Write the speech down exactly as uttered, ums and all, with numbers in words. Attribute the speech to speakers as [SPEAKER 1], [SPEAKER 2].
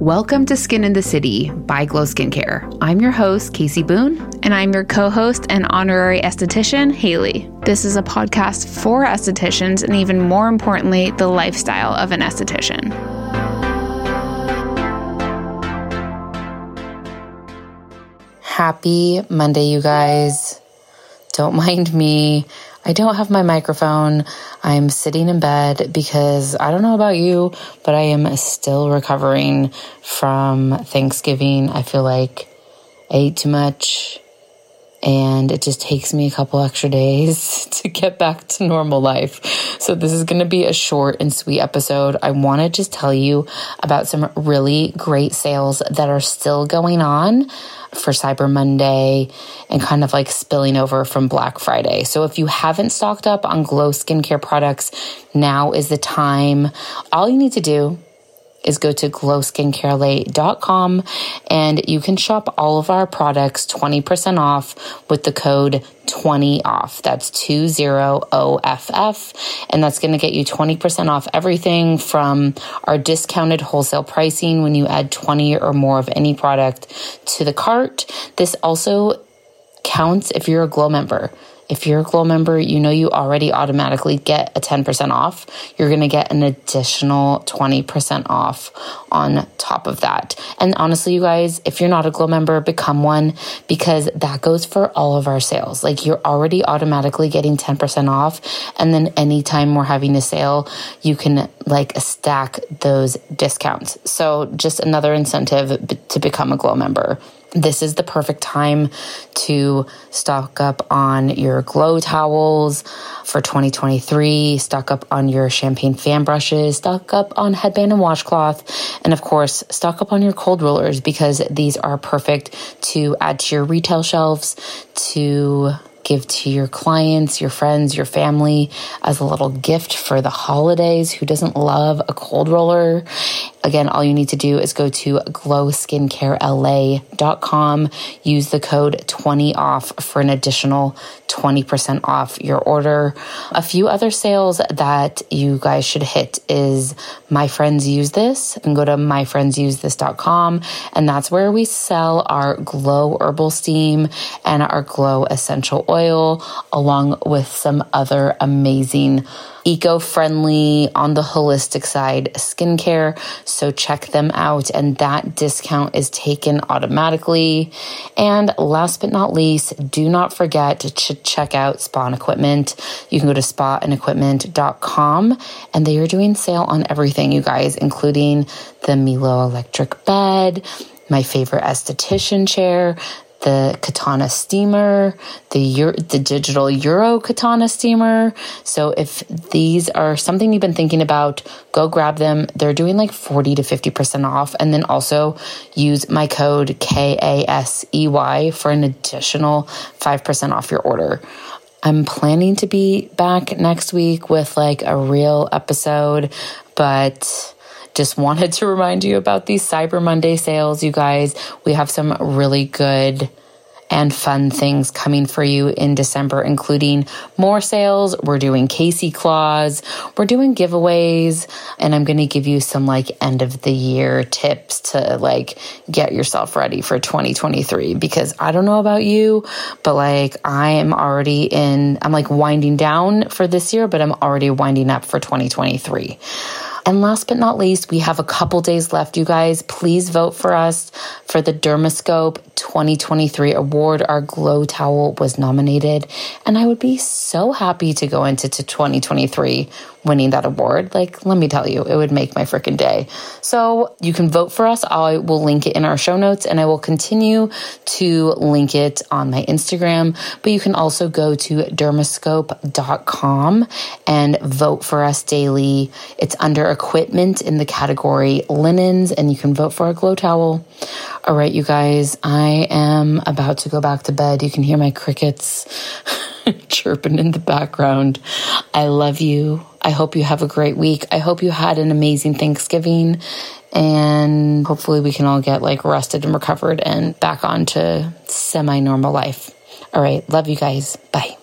[SPEAKER 1] Welcome to Skin in the City by Glow Skincare. I'm your host, Casey Boone.
[SPEAKER 2] And I'm your co-host and honorary esthetician, Haley. This is a podcast for estheticians and even more importantly, the lifestyle of an esthetician.
[SPEAKER 3] Happy Monday, you guys. Don't mind me. I don't have my microphone. I'm sitting in bed because I don't know about you, but I am still recovering from Thanksgiving. I feel like I ate too much and it just takes me a couple extra days to get back to normal life. So this is going to be a short and sweet episode. I want to just tell you about some really great sales that are still going on for Cyber Monday and kind of like spilling over from Black Friday. So if you haven't stocked up on Glow Skincare products, now is the time. All you need to do is go to glow skincare lay dot com and you can shop all of our products twenty percent off with the code twenty off. That's two zero O F F. And that's going to get you twenty percent off everything from our discounted wholesale pricing when you add twenty or more of any product to the cart. This also counts if you're a Glow member. If you're a Glow member, you know you already automatically get a ten percent off. You're going to get an additional twenty percent off on top of that. And honestly, you guys, if you're not a Glow member, become one because that goes for all of our sales. Like you're already automatically getting ten percent off. And then anytime we're having a sale, you can like stack those discounts. So just another incentive to become a Glow member. This is the perfect time to stock up on your Glow towels for twenty twenty-three, stock up on your champagne fan brushes, stock up on headband and washcloth, and of course, stock up on your cold rollers because these are perfect to add to your retail shelves, to give to your clients, your friends, your family as a little gift for the holidays. Who doesn't love a cold roller? Again, all you need to do is go to glow skincare lay dot com, use the code twenty off for an additional twenty percent off your order. A few other sales that you guys should hit is My Friends Use This, and go to my friends use this dot com, and that's where we sell our Glow Herbal Steam and our Glow Essential Oil, along with some other amazing eco-friendly, on the holistic side, skincare. So check them out, and that discount is taken automatically. And last but not least, do not forget to check out Spa and Equipment. You can go to spa and equipment dot com, and they are doing sale on everything, you guys, including the Milo electric bed, my favorite esthetician chair, the Katana steamer, the Euro, the digital Euro Katana steamer. So if these are something you've been thinking about, go grab them. They're doing like forty to fifty percent off. And then also use my code K A S E Y for an additional five percent off your order. I'm planning to be back next week with like a real episode, but just wanted to remind you about these Cyber Monday sales, you guys. We have some really good and fun things coming for you in December, including more sales. We're doing Casey Claus. We're doing giveaways. And I'm going to give you some like end of the year tips to like get yourself ready for twenty twenty-three. Because I don't know about you, but like I am already in, I'm like winding down for this year, but I'm already winding up for twenty twenty-three. And last but not least, we have a couple days left, you guys. Please vote for us for the Dermascope twenty twenty-three award. Our Glow towel was nominated, and I would be so happy to go into to twenty twenty-three winning that award. Like, let me tell you, it would make my freaking day. So you can vote for us. I will link it in our show notes, and I will continue to link it on my Instagram. But you can also go to dermascope dot com and vote for us daily. It's under equipment in the category linens, and you can vote for a Glow towel. All right, you guys, I am about to go back to bed. You can hear my crickets chirping in the background. I love you. I hope you have a great week. I hope you had an amazing Thanksgiving, and hopefully we can all get like rested and recovered and back on to semi-normal life. All right. Love you guys. Bye.